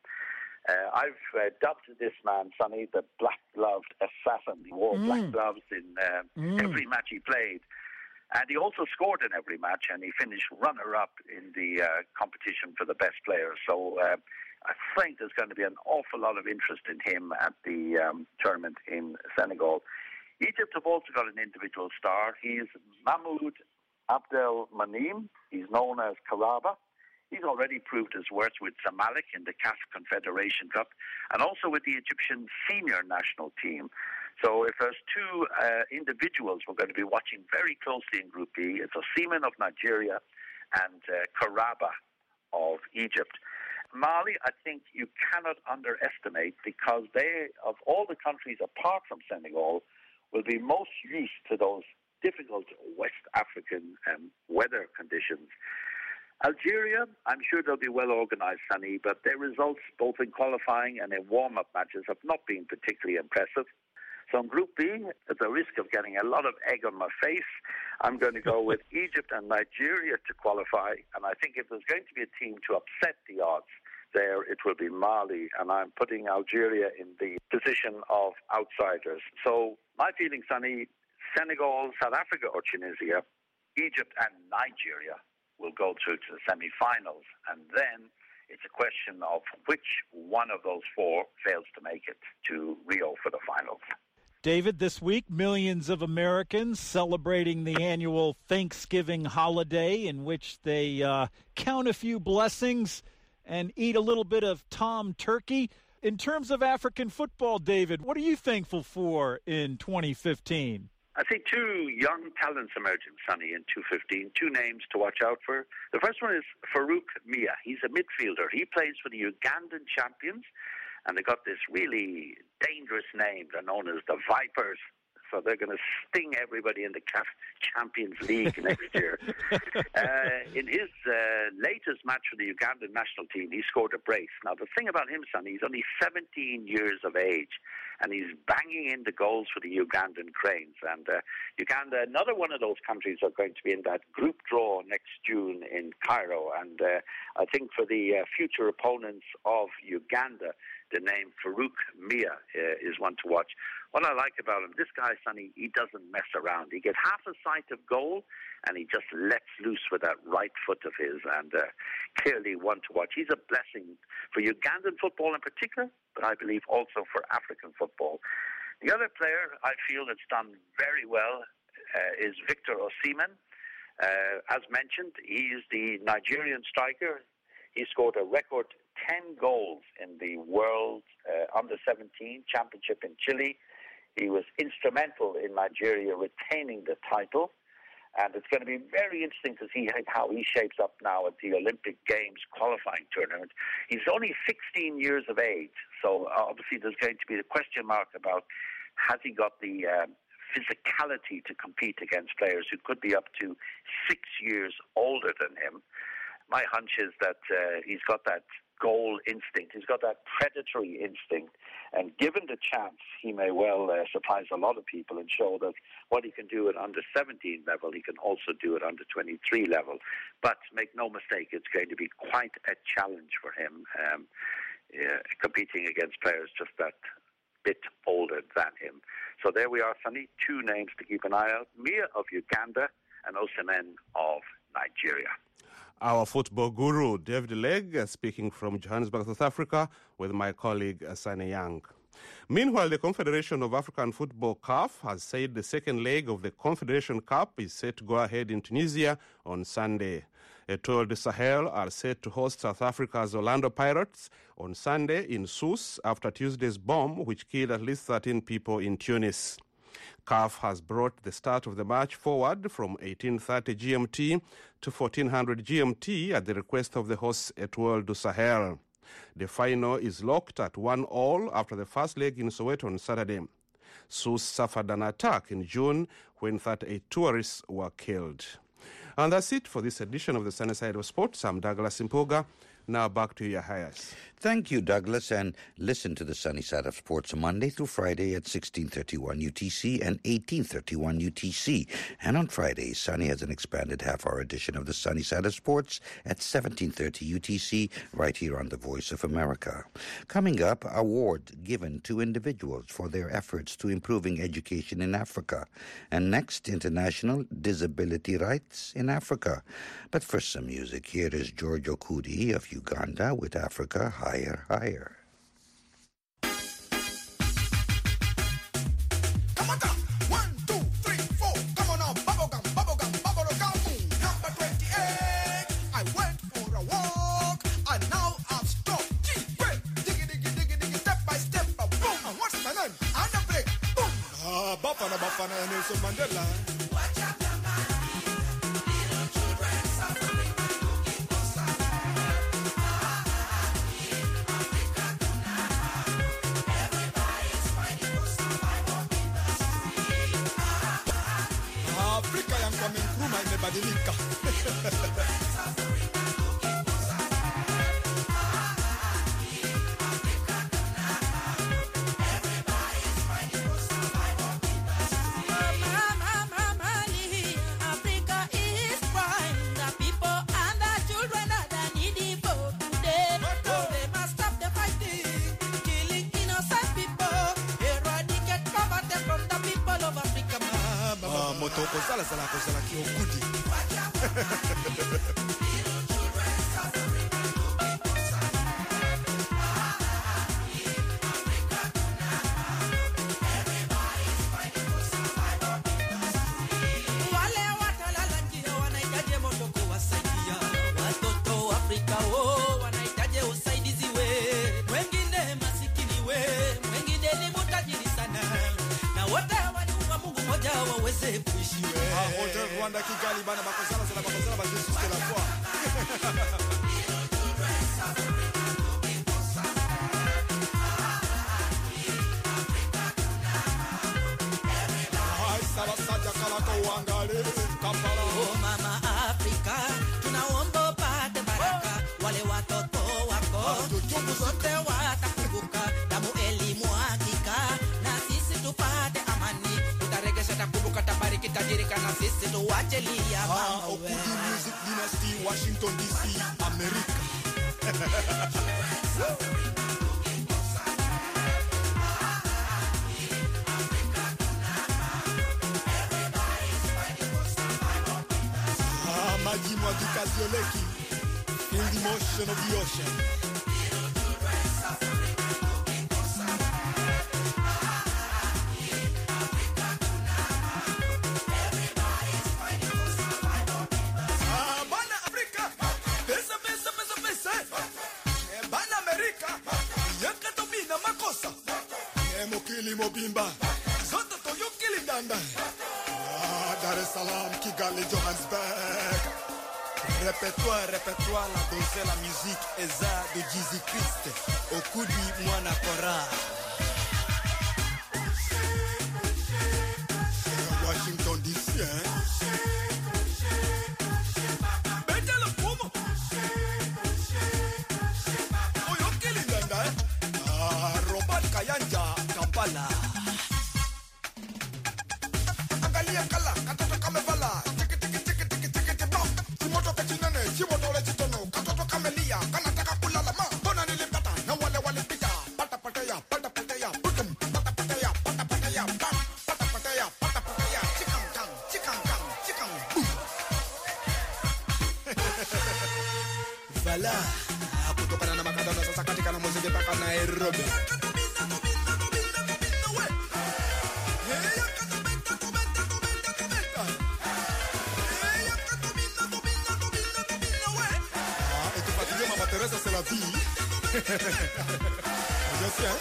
I've dubbed this man, Sonny, the black-gloved assassin. He wore black gloves in every match he played. And he also scored in every match, and he finished runner-up in the competition for the best player. So I think there's going to be an awful lot of interest in him at the tournament in Senegal. Egypt have also got an individual star. He's Mahmoud Abdel Manim. He's known as Karaba. He's already proved his worth with Zamalek in the CAF Confederation Cup and also with the Egyptian senior national team. So if there's 2 individuals we're going to be watching very closely in Group B, it's Osimhen of Nigeria and Karaba of Egypt. Mali, I think you cannot underestimate because they, of all the countries apart from Senegal, will be most used to those difficult West African weather conditions. Algeria, I'm sure they'll be well organised, Sonny, but their results both in qualifying and in warm-up matches have not been particularly impressive. So in Group B, at the risk of getting a lot of egg on my face, I'm going to go with Egypt and Nigeria to qualify. And I think if there's going to be a team to upset the odds there, it will be Mali. And I'm putting Algeria in the position of outsiders. So my feeling, Sonny, Senegal, South Africa or Tunisia, Egypt and Nigeria will go through to the semi-finals, and then it's a question of which one of those 4 fails to make it to Rio for the finals. David, this week, millions of Americans celebrating the annual Thanksgiving holiday in which they count a few blessings and eat a little bit of tom turkey. In terms of African football, David, what are you thankful for in 2015? I see 2 young talents emerging, Sonny, in 2015, 2 names to watch out for. The first one is Farouk Mia. He's a midfielder. He plays for the Ugandan champions, and they got this really dangerous name. They're known as the Vipers. so they're going to sting everybody in the CAF Champions League next year. In his latest match for the Ugandan national team, he scored a brace. Now, the thing about him, son, he's only 17 years of age, and he's banging in the goals for the Ugandan Cranes. And Uganda, another one of those countries, are going to be in that group draw next June in Cairo. And I think for the future opponents of Uganda, the name Farouk Mia is one to watch. What I like about him, this guy, Sonny, he doesn't mess around. He gets half a sight of goal, and he just lets loose with that right foot of his, and clearly one to watch. He's a blessing for Ugandan football in particular, but I believe also for African football. The other player I feel that's done very well is Victor Osimhen. As mentioned, he is the Nigerian striker. He scored a record 10 goals in the World Under-17 Championship in Chile. He was instrumental in Nigeria retaining the title. And it's going to be very interesting to see how he shapes up now at the Olympic Games qualifying tournament. He's only 16 years of age, so obviously there's going to be a question mark about has he got the physicality to compete against players who could be up to 6 years older than him. My hunch is that he's got that goal instinct. He's got that predatory instinct. And given the chance, he may well surprise a lot of people and show that what he can do at under 17 level, he can also do at under 23 level. But make no mistake, it's going to be quite a challenge for him competing against players just that bit older than him. So there we are, Sonny. Two names to keep an eye out. Mia of Uganda and Osimhen of Nigeria. Our football guru, David Legg, speaking from Johannesburg, South Africa, with my colleague, Sane Young. Meanwhile, the Confederation of African Football, CAF, has said the second leg of the Confederation Cup is set to go ahead in Tunisia on Sunday. Etoile du Sahel are set to host South Africa's Orlando Pirates on Sunday in Sousse after Tuesday's bomb, which killed at least 13 people in Tunis. CAF has brought the start of the match forward from 1830 GMT to 1400 GMT at the request of the hosts Etoile du Sahel. The final is locked at 1-1 after the first leg in Soweto on Saturday. Sousse suffered an attack in June when 38 tourists were killed. And that's it for this edition of the Sunny Side of Sports. I'm Douglas Impoga. Now back to your highest. Thank you, Douglas, and listen to the Sunny Side of Sports Monday through Friday at 16:31 UTC and 18:31 UTC. And on Fridays, Sunny has an expanded half-hour edition of the Sunny Side of Sports at 17:30 UTC, right here on the Voice of America. Coming up, award given to individuals for their efforts to improving education in Africa. And next, International Disability Rights in Africa. But first, some music. Here is George Okudi of Uganda with Africa Higher, Higher. Bafana Nelson Mandela. Africa yang coming through my imebadilika. Kozala ki okudi. Rwanda Kigali bana bakozala zala bakozala ba jusqu'à la fois. Okudi Music Dynasty, Washington DC, America. Maji Mwagika Zioleki, feel the motion of the ocean. Mokili Mobimba, Zoto Toyokili Danda, Dar es Salaam, Kigali, Johannesburg. Répète-toi, la danse, la musique, Eza de Jésus Christ, Okudi Mwana Kora. Washington DC, hein? Oyokili Danda, Robert Kayanja. Angalia kala, katoto kamevala, tiki tiki tiki tiki tiki tiki bom. Chimoto kachinane, chimoto le chitono, katoto kamelia, kanataka kulala ma, bona nilipata, na wale pita, pata pataya, putum, pata pataya, bam, pata pataya, chikang boom. Vala, kutoka na makadana sasa katika na muziki mpaka Nairobi. Teresa, c'est la vie. Je sais.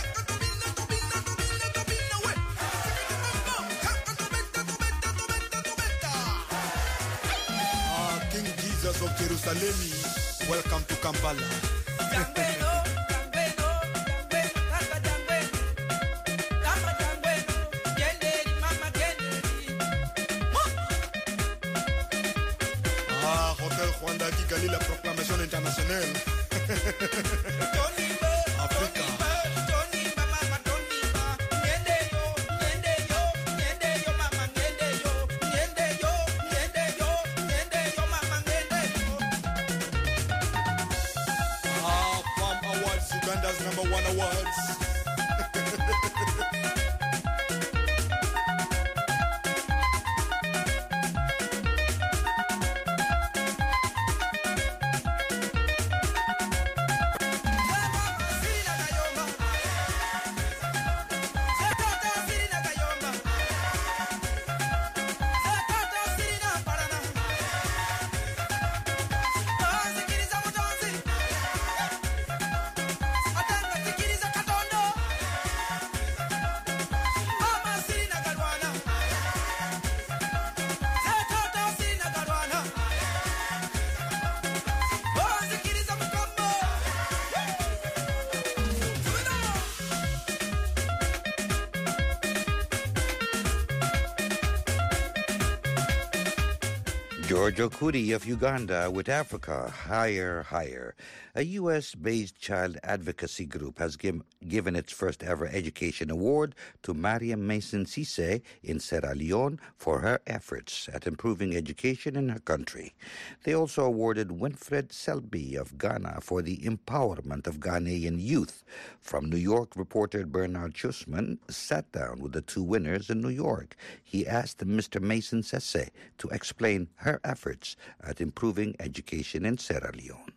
King Jesus of Jerusalem, welcome to Kampala. Hotel Rwanda Kigali, la proclamation internationale. Africa. Farm Awards, Uganda's #1 awards. George Okudi of Uganda with Africa Higher, Higher. A U.S.-based child advocacy group has given its first ever education award to Mariam Mason Cisse in Sierra Leone for her efforts at improving education in her country. They also awarded Winfred Selby of Ghana for the empowerment of Ghanaian youth. From New York, reporter Bernard Schussman sat down with the two winners in New York. He asked Mr. Mason Cisse to explain her efforts at improving education in Sierra Leone.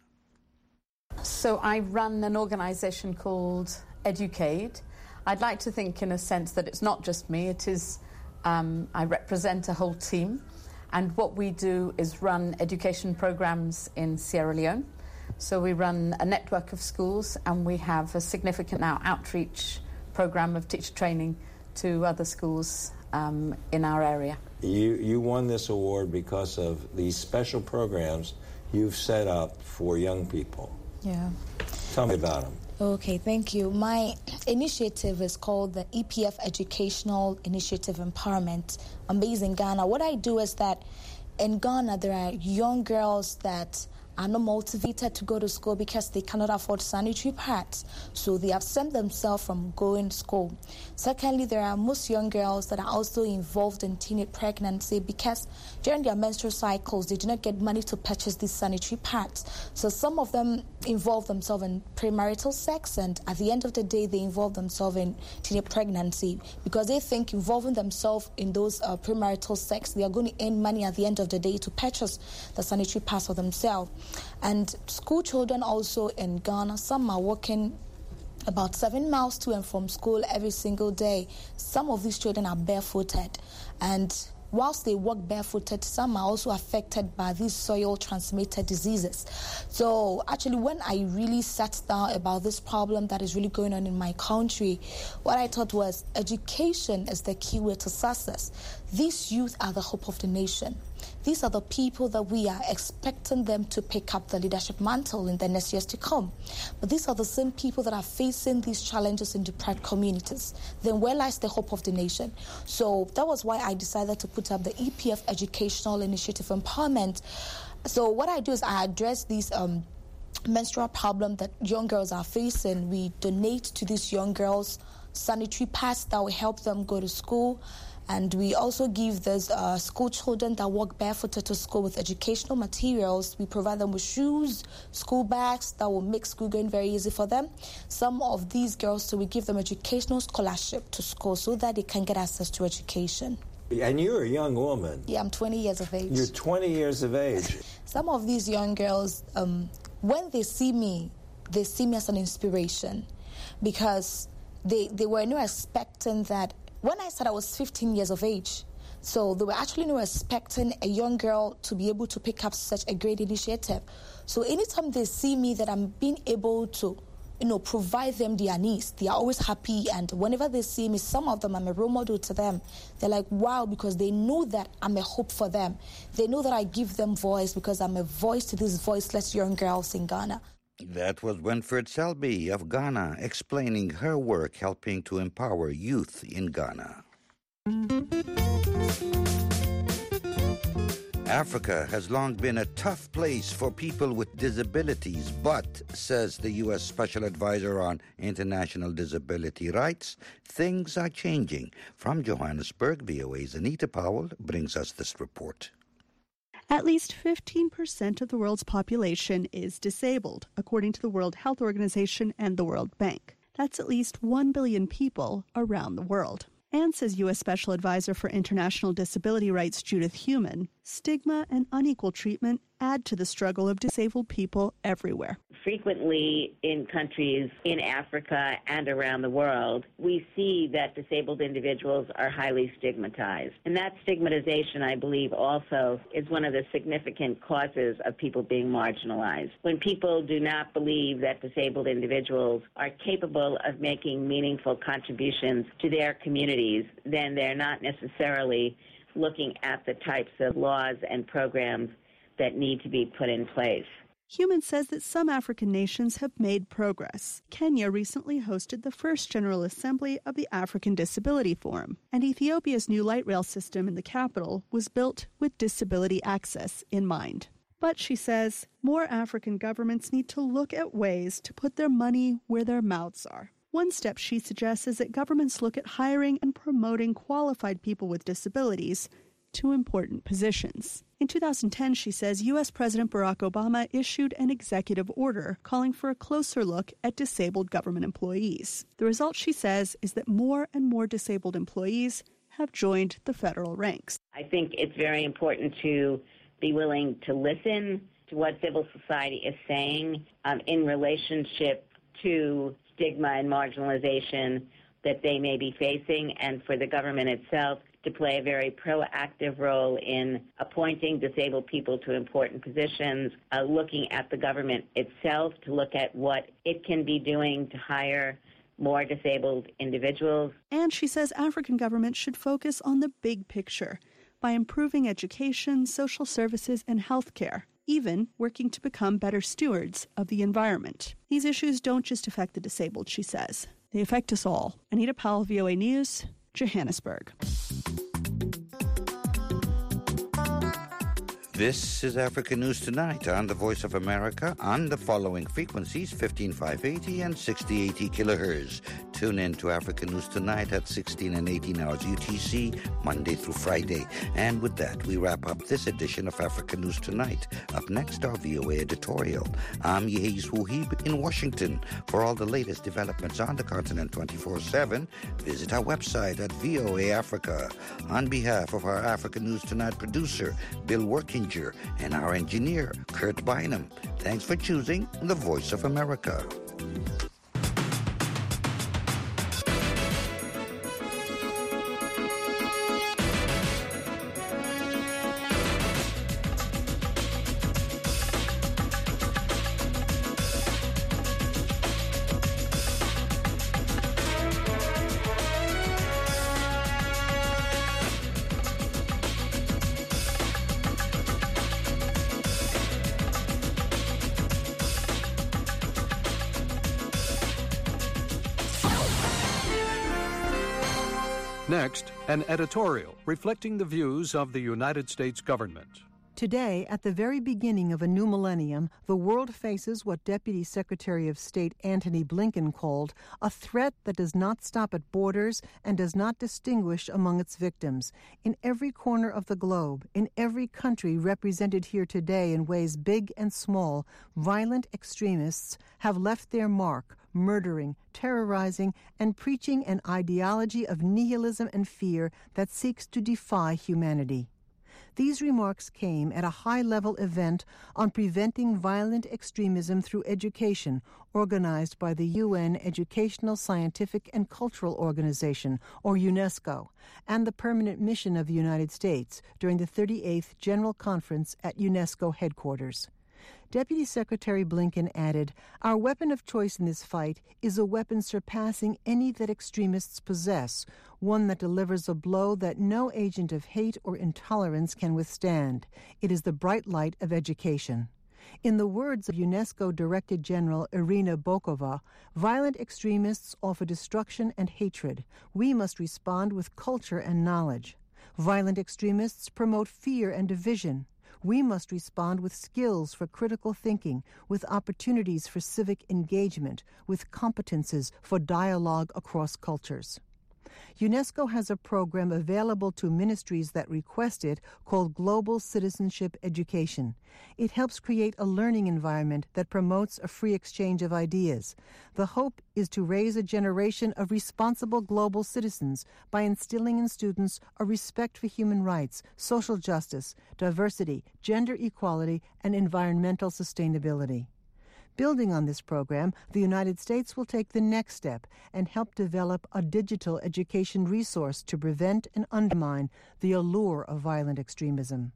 So I run an organization called Educade. I'd like to think in a sense that it's not just me, it is, I represent a whole team, and what we do is run education programs in Sierra Leone. So we run a network of schools, and we have a significant now outreach program of teacher training to other schools in our area. You won this award because of these special programs you've set up for young people. Yeah. Tell me about them. Okay, thank you. My initiative is called the EPF Educational Initiative Empowerment. I'm based in Ghana. What I do is that in Ghana, there are young girls that are not motivated to go to school because they cannot afford sanitary pads. So they absent themselves from going to school. Secondly, there are most young girls that are also involved in teenage pregnancy because during their menstrual cycles, they do not get money to purchase these sanitary pads. So some of them involve themselves in premarital sex, and at the end of the day, they involve themselves in teenage pregnancy because they think involving themselves in those premarital sex, they are going to earn money at the end of the day to purchase the sanitary pads for themselves. And school children also in Ghana, some are walking about 7 miles to and from school every single day. Some of these children are barefooted, and whilst they walk barefooted, some are also affected by these soil-transmitted diseases. So actually, when I really sat down about this problem that is really going on in my country, what I thought was education is the key way to success. These youth are the hope of the nation. These are the people that we are expecting them to pick up the leadership mantle in the next years to come. But these are the same people that are facing these challenges in deprived communities. Then where lies the hope of the nation? So that was why I decided to put up the EPF Educational Initiative Empowerment. So what I do is I address these menstrual problem that young girls are facing. We donate to these young girls sanitary pads that will help them go to school. And we also give those school children that walk barefooted to school with educational materials. We provide them with shoes, school bags that will make school going very easy for them. Some of these girls, so we give them educational scholarship to school so that they can get access to education. And you're a young woman. Yeah, I'm 20 years of age. You're 20 years of age. Some of these young girls, when they see me as an inspiration because they were not expecting that. When I said I was 15 years of age, so they were actually not expecting a young girl to be able to pick up such a great initiative. So anytime they see me that I'm being able to, provide them their needs, they are always happy. And whenever they see me, some of them, I'm a role model to them. They're like, wow, because they know that I'm a hope for them. They know that I give them voice because I'm a voice to these voiceless young girls in Ghana. That was Winfred Selby of Ghana explaining her work helping to empower youth in Ghana. Africa has long been a tough place for people with disabilities, but, says the U.S. Special Advisor on International Disability Rights, things are changing. From Johannesburg, VOA's Anita Powell brings us this report. At least 15% of the world's population is disabled, according to the World Health Organization and the World Bank. That's at least 1 billion people around the world. And, says U.S. Special Advisor for International Disability Rights Judith Heumann, stigma and unequal treatment add to the struggle of disabled people everywhere. Frequently in countries in Africa and around the world, we see that disabled individuals are highly stigmatized. And that stigmatization, I believe, also is one of the significant causes of people being marginalized. When people do not believe that disabled individuals are capable of making meaningful contributions to their communities, then they're not necessarily looking at the types of laws and programs that need to be put in place. Heumann says that some African nations have made progress. Kenya recently hosted the first General Assembly of the African Disability Forum, and Ethiopia's new light rail system in the capital was built with disability access in mind. But, she says, more African governments need to look at ways to put their money where their mouths are. One step she suggests is that governments look at hiring and promoting qualified people with disabilities to important positions. In 2010, she says, U.S. President Barack Obama issued an executive order calling for a closer look at disabled government employees. The result, she says, is that more and more disabled employees have joined the federal ranks. I think it's very important to be willing to listen to what civil society is saying in relationship to stigma and marginalization that they may be facing, and for the government itself to play a very proactive role in appointing disabled people to important positions, looking at the government itself to look at what it can be doing to hire more disabled individuals. And she says African governments should focus on the big picture by improving education, social services, and health care, even working to become better stewards of the environment. These issues don't just affect the disabled, she says. They affect us all. Anita Powell, VOA News, Johannesburg. This is Africa News Tonight on the Voice of America on the following frequencies, 15580 and 6080 kilohertz. Tune in to Africa News Tonight at 16 and 18 hours UTC, Monday through Friday. And with that, we wrap up this edition of Africa News Tonight. Up next, our VOA editorial. I'm Yehiz Wuhib in Washington. For all the latest developments on the continent 24/7, visit our website at VOA Africa. On behalf of our Africa News Tonight producer, Bill Workinger, and our engineer, Kurt Bynum, thanks for choosing the Voice of America. Next, an editorial reflecting the views of the United States government. Today, at the very beginning of a new millennium, the world faces what Deputy Secretary of State Antony Blinken called a threat that does not stop at borders and does not distinguish among its victims. In every corner of the globe, in every country represented here today in ways big and small, violent extremists have left their mark, murdering, terrorizing, and preaching an ideology of nihilism and fear that seeks to defy humanity. These remarks came at a high-level event on preventing violent extremism through education, organized by the UN Educational, Scientific, and Cultural Organization, or UNESCO, and the Permanent Mission of the United States during the 38th General Conference at UNESCO headquarters. Deputy Secretary Blinken added, "Our weapon of choice in this fight is a weapon surpassing any that extremists possess, one that delivers a blow that no agent of hate or intolerance can withstand. It is the bright light of education." In the words of UNESCO Director General Irina Bokova, violent extremists offer destruction and hatred. We must respond with culture and knowledge. Violent extremists promote fear and division. We must respond with skills for critical thinking, with opportunities for civic engagement, with competences for dialogue across cultures. UNESCO has a program available to ministries that request it called Global Citizenship Education. It helps create a learning environment that promotes a free exchange of ideas. The hope is to raise a generation of responsible global citizens by instilling in students a respect for human rights, social justice, diversity, gender equality, and environmental sustainability. Building on this program, the United States will take the next step and help develop a digital education resource to prevent and undermine the allure of violent extremism.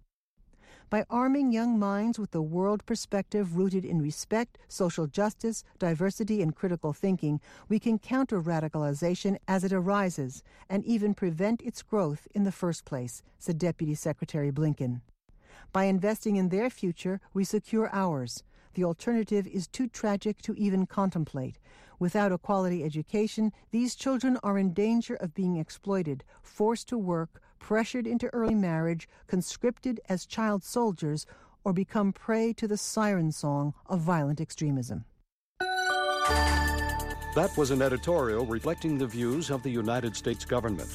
By arming young minds with a world perspective rooted in respect, social justice, diversity, and critical thinking, we can counter radicalization as it arises and even prevent its growth in the first place, said Deputy Secretary Blinken. By investing in their future, we secure ours. The alternative is too tragic to even contemplate. Without a quality education, these children are in danger of being exploited, forced to work, pressured into early marriage, conscripted as child soldiers, or become prey to the siren song of violent extremism. That was an editorial reflecting the views of the United States government.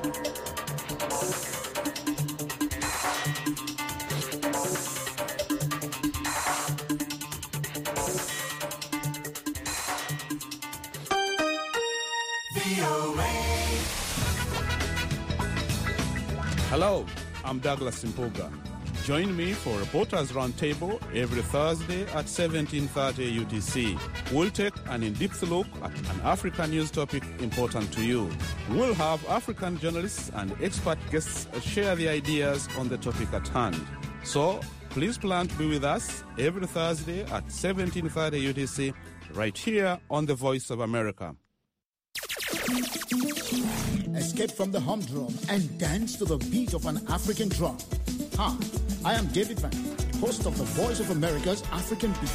Hello, I'm Douglas Simpuga. Join me for Reporters Roundtable every Thursday at 17:30 UTC. We'll take an in-depth look at an African news topic important to you. We'll have African journalists and expert guests share their ideas on the topic at hand. So, please plan to be with us every Thursday at 17:30 UTC right here on The Voice of America. Escape from the humdrum and dance to the beat of an African drum. Hi, I am David Van, host of the Voice of America's African Beat.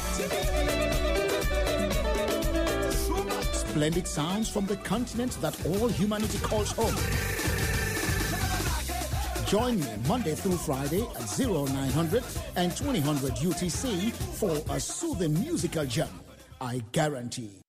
Splendid sounds from the continent that all humanity calls home. Join me Monday through Friday at 0900 and 2000 UTC for a soothing musical journey. I guarantee